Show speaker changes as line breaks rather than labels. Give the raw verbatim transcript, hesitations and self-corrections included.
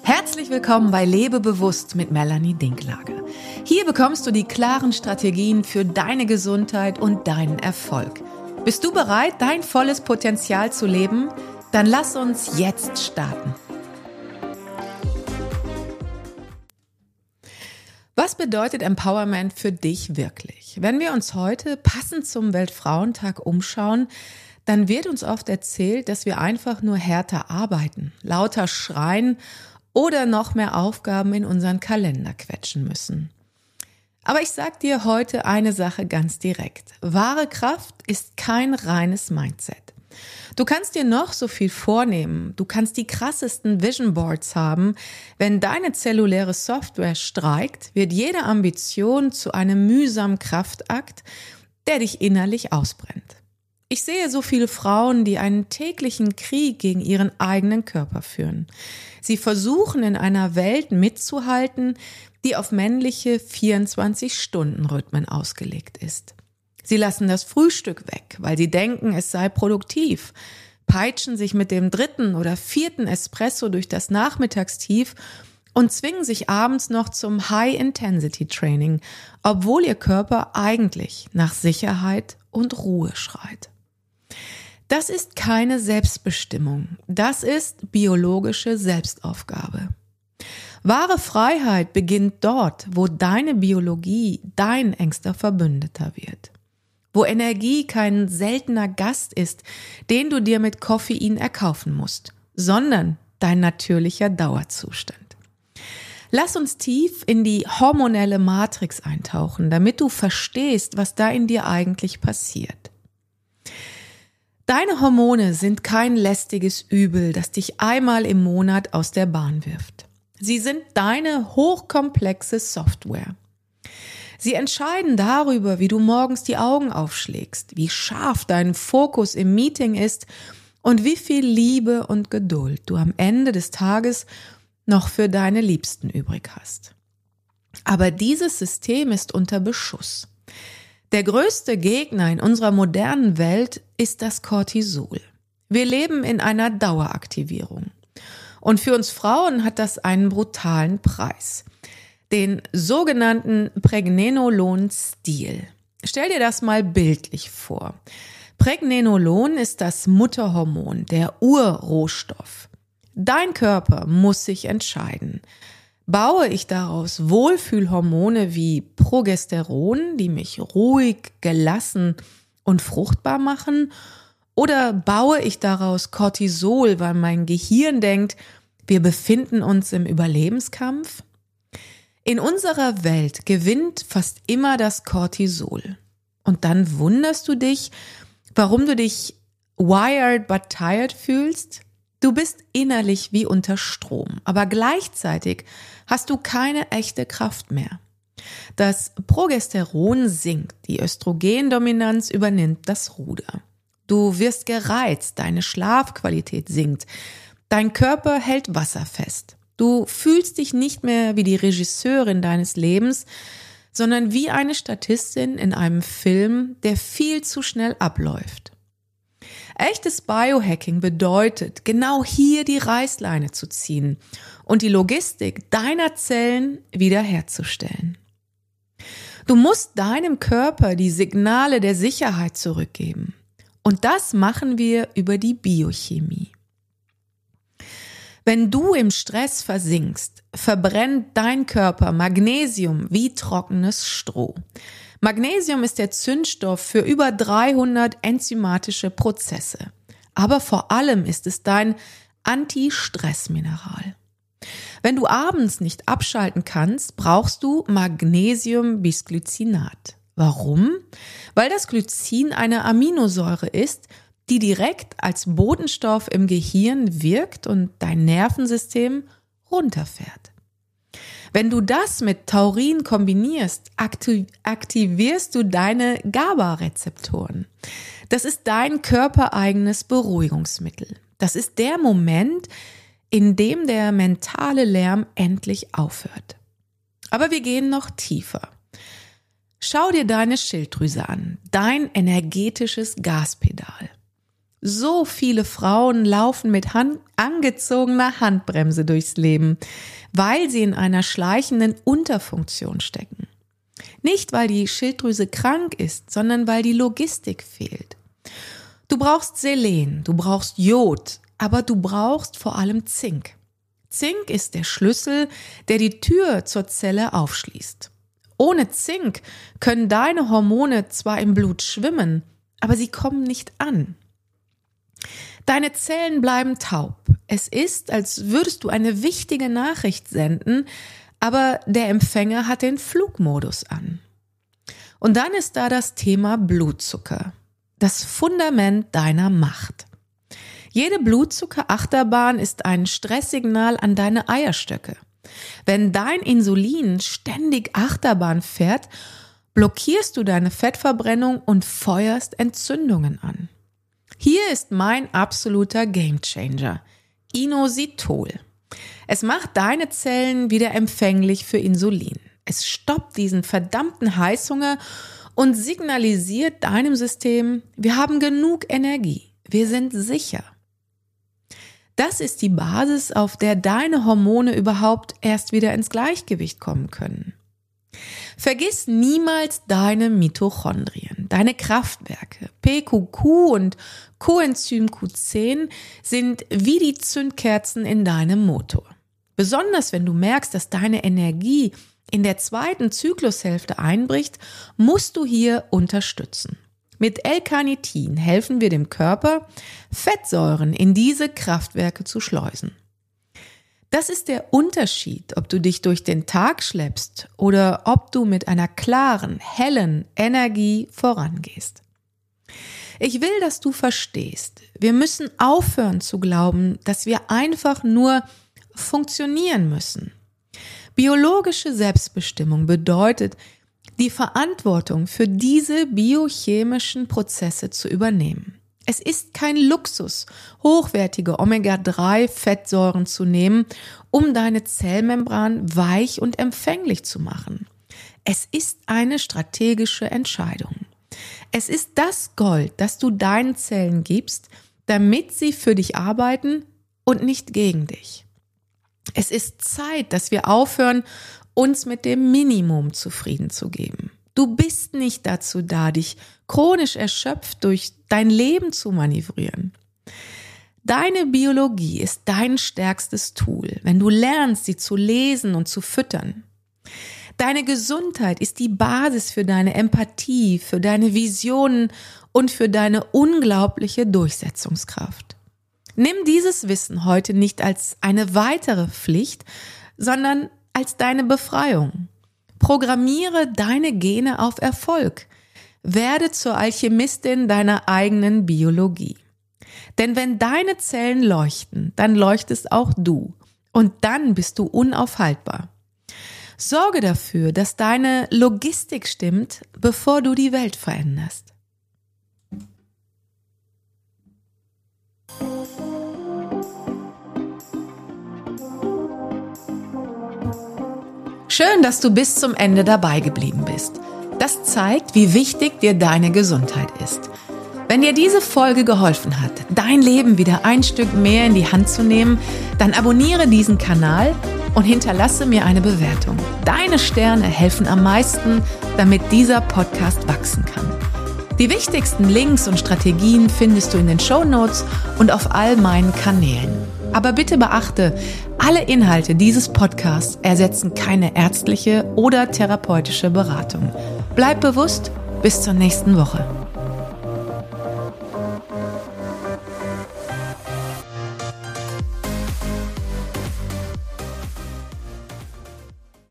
Herzlich willkommen bei Lebe bewusst mit Melanie Dinklage. Hier bekommst du die klaren Strategien für deine Gesundheit und deinen Erfolg. Bist du bereit, dein volles Potenzial zu leben? Dann lass uns jetzt starten. Was bedeutet Empowerment für dich wirklich? Wenn wir uns heute passend zum Weltfrauentag umschauen, dann wird uns oft erzählt, dass wir einfach nur härter arbeiten, lauter schreien oder noch mehr Aufgaben in unseren Kalender quetschen müssen. Aber ich sag dir heute eine Sache ganz direkt. Wahre Kraft ist kein reines Mindset. Du kannst dir noch so viel vornehmen, du kannst die krassesten Vision Boards haben. Wenn deine zelluläre Software streikt, wird jede Ambition zu einem mühsamen Kraftakt, der dich innerlich ausbrennt. Ich sehe so viele Frauen, die einen täglichen Krieg gegen ihren eigenen Körper führen. Sie versuchen in einer Welt mitzuhalten, die auf männliche vierundzwanzig-Stunden-Rhythmen ausgelegt ist. Sie lassen das Frühstück weg, weil sie denken, es sei produktiv, peitschen sich mit dem dritten oder vierten Espresso durch das Nachmittagstief und zwingen sich abends noch zum High-Intensity-Training, obwohl ihr Körper eigentlich nach Sicherheit und Ruhe schreit. Das ist keine Selbstbestimmung, das ist biologische Selbstaufgabe. Wahre Freiheit beginnt dort, wo deine Biologie dein engster Verbündeter wird. Wo Energie kein seltener Gast ist, den du dir mit Koffein erkaufen musst, sondern dein natürlicher Dauerzustand. Lass uns tief in die hormonelle Matrix eintauchen, damit du verstehst, was da in dir eigentlich passiert. Deine Hormone sind kein lästiges Übel, das dich einmal im Monat aus der Bahn wirft. Sie sind deine hochkomplexe Software. Sie entscheiden darüber, wie du morgens die Augen aufschlägst, wie scharf dein Fokus im Meeting ist und wie viel Liebe und Geduld du am Ende des Tages noch für deine Liebsten übrig hast. Aber dieses System ist unter Beschuss. Der größte Gegner in unserer modernen Welt ist das Cortisol. Wir leben in einer Daueraktivierung. Und für uns Frauen hat das einen brutalen Preis. Den sogenannten Pregnenolon-Stil. Stell dir das mal bildlich vor. Pregnenolon ist das Mutterhormon, der Urrohstoff. Dein Körper muss sich entscheiden. Baue ich daraus Wohlfühlhormone wie Progesteron, die mich ruhig, gelassen und fruchtbar machen? Oder baue ich daraus Cortisol, weil mein Gehirn denkt, wir befinden uns im Überlebenskampf? In unserer Welt gewinnt fast immer das Cortisol. Und dann wunderst du dich, warum du dich wired but tired fühlst? Du bist innerlich wie unter Strom, aber gleichzeitig hast du keine echte Kraft mehr. Das Progesteron sinkt, die Östrogendominanz übernimmt das Ruder. Du wirst gereizt, deine Schlafqualität sinkt, dein Körper hält Wasser fest. Du fühlst dich nicht mehr wie die Regisseurin deines Lebens, sondern wie eine Statistin in einem Film, der viel zu schnell abläuft. Echtes Biohacking bedeutet, genau hier die Reißleine zu ziehen und die Logistik deiner Zellen wiederherzustellen. Du musst deinem Körper die Signale der Sicherheit zurückgeben. Und das machen wir über die Biochemie. Wenn du im Stress versinkst, verbrennt dein Körper Magnesium wie trockenes Stroh. Magnesium ist der Zündstoff für über dreihundert enzymatische Prozesse. Aber vor allem ist es dein Anti-Stress-Mineral. Wenn du abends nicht abschalten kannst, brauchst du Magnesium-Bisglycinat. Warum? Weil das Glycin eine Aminosäure ist, die direkt als Botenstoff im Gehirn wirkt und dein Nervensystem runterfährt. Wenn du das mit Taurin kombinierst, aktivierst du deine GABA-Rezeptoren. Das ist dein körpereigenes Beruhigungsmittel. Das ist der Moment, in dem der mentale Lärm endlich aufhört. Aber wir gehen noch tiefer. Schau dir deine Schilddrüse an, dein energetisches Gaspedal. So viele Frauen laufen mit Hand, angezogener Handbremse durchs Leben, weil sie in einer schleichenden Unterfunktion stecken. Nicht, weil die Schilddrüse krank ist, sondern weil die Logistik fehlt. Du brauchst Selen, du brauchst Jod, aber du brauchst vor allem Zink. Zink ist der Schlüssel, der die Tür zur Zelle aufschließt. Ohne Zink können deine Hormone zwar im Blut schwimmen, aber sie kommen nicht an. Deine Zellen bleiben taub. Es ist, als würdest du eine wichtige Nachricht senden, aber der Empfänger hat den Flugmodus an. Und dann ist da das Thema Blutzucker, das Fundament deiner Macht. Jede Blutzuckerachterbahn ist ein Stresssignal an deine Eierstöcke. Wenn dein Insulin ständig Achterbahn fährt, blockierst du deine Fettverbrennung und feuerst Entzündungen an. Hier ist mein absoluter Gamechanger, Inositol. Es macht deine Zellen wieder empfänglich für Insulin. Es stoppt diesen verdammten Heißhunger und signalisiert deinem System, wir haben genug Energie, wir sind sicher. Das ist die Basis, auf der deine Hormone überhaupt erst wieder ins Gleichgewicht kommen können. Vergiss niemals deine Mitochondrien, deine Kraftwerke. P Q Q und Coenzym Q zehn sind wie die Zündkerzen in deinem Motor. Besonders wenn du merkst, dass deine Energie in der zweiten Zyklushälfte einbricht, musst du hier unterstützen. Mit L-Carnitin helfen wir dem Körper, Fettsäuren in diese Kraftwerke zu schleusen. Das ist der Unterschied, ob du dich durch den Tag schleppst oder ob du mit einer klaren, hellen Energie vorangehst. Ich will, dass du verstehst, wir müssen aufhören zu glauben, dass wir einfach nur funktionieren müssen. Biologische Selbstbestimmung bedeutet, die Verantwortung für diese biochemischen Prozesse zu übernehmen. Es ist kein Luxus, hochwertige Omega drei Fettsäuren zu nehmen, um deine Zellmembran weich und empfänglich zu machen. Es ist eine strategische Entscheidung. Es ist das Gold, das du deinen Zellen gibst, damit sie für dich arbeiten und nicht gegen dich. Es ist Zeit, dass wir aufhören, uns mit dem Minimum zufrieden zu geben. Du bist nicht dazu da, dich chronisch erschöpft durch dein Leben zu manövrieren. Deine Biologie ist dein stärkstes Tool, wenn du lernst, sie zu lesen und zu füttern. Deine Gesundheit ist die Basis für deine Empathie, für deine Visionen und für deine unglaubliche Durchsetzungskraft. Nimm dieses Wissen heute nicht als eine weitere Pflicht, sondern als deine Befreiung. Programmiere deine Gene auf Erfolg. Werde zur Alchemistin deiner eigenen Biologie. Denn wenn deine Zellen leuchten, dann leuchtest auch du. Und dann bist du unaufhaltbar. Sorge dafür, dass deine Logistik stimmt, bevor du die Welt veränderst. Schön, dass du bis zum Ende dabei geblieben bist. Das zeigt, wie wichtig dir deine Gesundheit ist. Wenn dir diese Folge geholfen hat, dein Leben wieder ein Stück mehr in die Hand zu nehmen, dann abonniere diesen Kanal und hinterlasse mir eine Bewertung. Deine Sterne helfen am meisten, damit dieser Podcast wachsen kann. Die wichtigsten Links und Strategien findest du in den Shownotes und auf all meinen Kanälen. Aber bitte beachte, alle Inhalte dieses Podcasts ersetzen keine ärztliche oder therapeutische Beratung. Bleib bewusst, bis zur nächsten Woche.